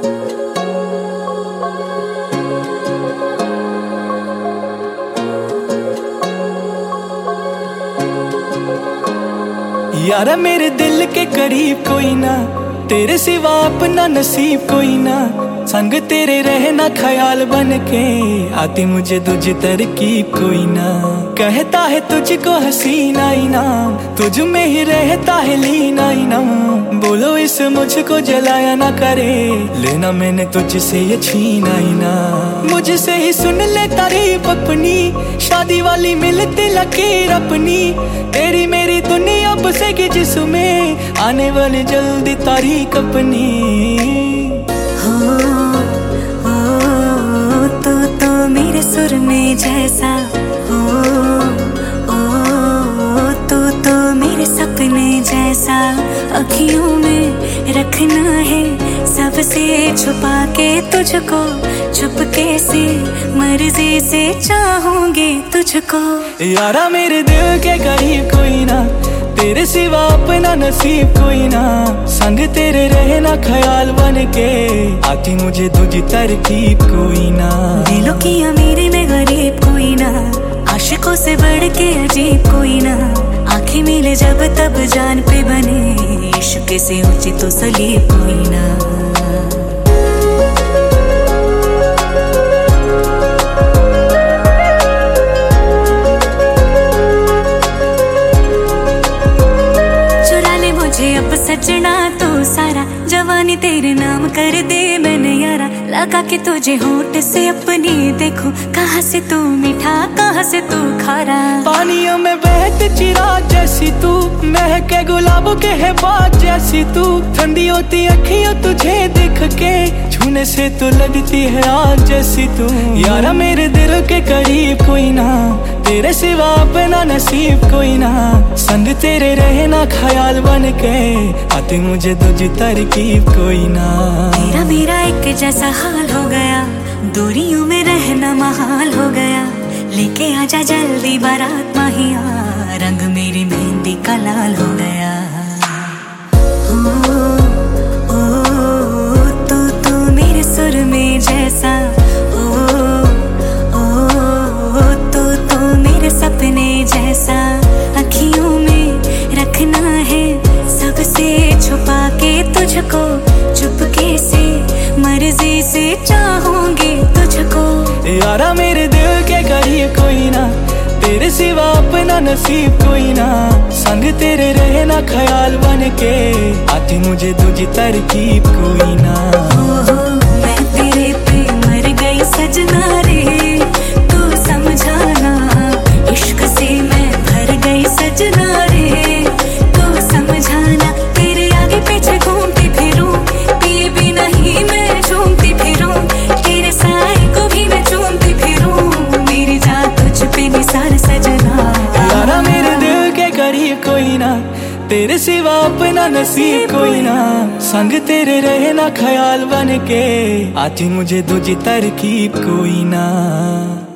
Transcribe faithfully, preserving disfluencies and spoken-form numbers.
यारा मेरे दिल के करीब कोई ना, तेरे सिवा अपना नसीब कोई ना। संग तेरे रहना ख्याल बन के, आती मुझे तुझ तरकीब कोई ना। कहता है तुझको हसीना इनाम, तुझ में ही रहता है लीना इनाम। बोलो इस मुझको जलाया ना करे, लेना मैंने तुझसे ये छीना ही ना। मुझसे ही सुन ले तारीफ अपनी, शादी वाली मिलती लकीर अपनी। तेरी मेरी दुनिया बसेगी जिसमें, आने वाली जल्दी तारीख अपनी। हो, ओ, तो तो मेरे सुर में जैसा हो, ओ, तो तो मेरे सपने जैसा। अखियों में रखना है सबसे छुपा के तुझको, चुपके से मर्जी से चाहूंगी तुझको। यारा मेरे दिल के करीब कोई ना, तेरे सिवा अपना नसीब कोई ना। संग तेरे रहना ख्याल बन के, आती मुझे तुझी तरकीब कोई ना। दिलों की अमीरी में गरीब कोई ना, आशिकों से बढ़ के अजीब कोई ना। आंखें मिले जब तब जान पे बने, इश्क से ऊंची तो सलीब कोई ना। अब सजना तो सारा, जवानी तेरे नाम कर दे मैंने यारा। लगा के तुझे होठ से अपनी देखो, कहाँ से तू मीठा कहाँ से तू खारा। पानियों में बहती चिराग जैसी तू, महके गुलाबों के है बात जैसी तू। ठंडी होती अखियों तुझे देख के, छूने से तो लगती है आग जैसी तू। यारा मेरे दिल के करीब कोई ना, तेरे सिवा अपना नसीब कोई ना। संग तेरे रहना ख्याल बन के, आती मुझे तुझी तरकीब कोई ना। तेरा मेरा एक जैसा हाल हो गया, दूरियों में रहना महाल हो गया। लेके आजा जल्दी बारात माहिया, रंग मेरी मेहंदी का लाल हो गया। हो, ओ, तो तो मेरे सुर में जैसा, ओ, ओ, तो तो मेरे सपने जैसा। अखियों में रखना है सबसे छुपा के तुझको, चुपके से मर्जी से चाहूंगी तुझको। यारा मेरे दिल के करीब कोई ना, तेरे सिवा अपना नसीब कोई ना। संग तेरे रहना ख्याल बन के, आती मुझे तुझी तरकीब कोई ना। हो, हो, मैं तेरे पे मर गई सजना रे, तू समझाना। इश्क से मैं भर गई सजना रे, तू समझाना। तेरे आगे पीछे घूमती फिरूं, पिए भी नहीं मैं झूमती फिरूं। तेरे साए को भी मैं चूमती फिरूं, मेरी जान तुझ पे निसार सजना। यारा मेरे दिल के करीब कोई ना, तेरे सिवा अपना नसीब कोई ना। संग तेरे रहना ख्याल बन के, आती मुझे तुझी तरकीब कोई ना।